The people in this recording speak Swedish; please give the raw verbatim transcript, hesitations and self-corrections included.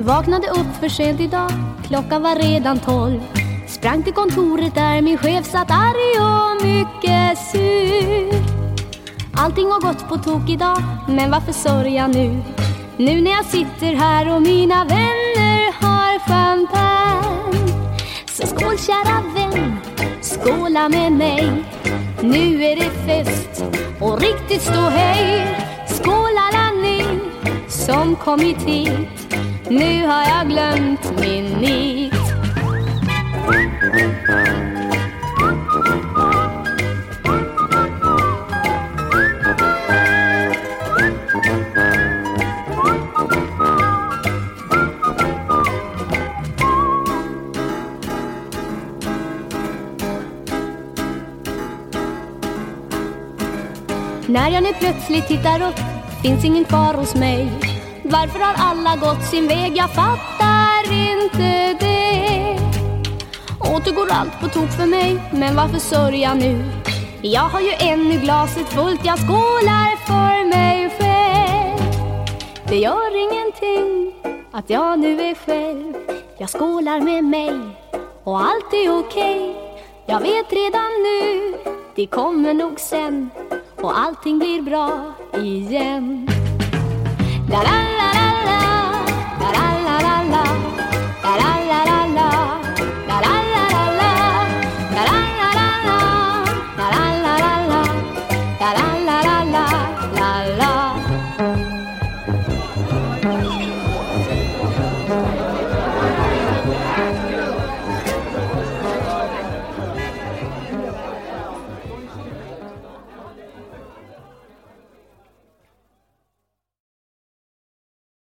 Vaknade upp för sent idag, klockan var redan tolv. Sprang till kontoret där min chef satt arg och mycket sur. Allting har gått på tok idag, men varför sörja nu? Nu när jag sitter här och mina vänner har champagne. Så skål kära vän, skåla med mig. Nu är det fest och riktigt stå hej. Skål alla ni som kommit hit. Nu har jag glömt min nit. När jag nu plötsligt tittar upp finns ingen kvar hos mig. Varför har alla gått sin väg? Jag fattar inte det. Återgår allt på tok för mig, men varför sörja nu? Jag har ju ännu glaset fullt, jag skålar för mig själv. Det gör ingenting att jag nu är själv. Jag skålar med mig och allt är okej. Jag vet redan nu, det kommer nog sen. Och allting blir bra igen. La la la la la.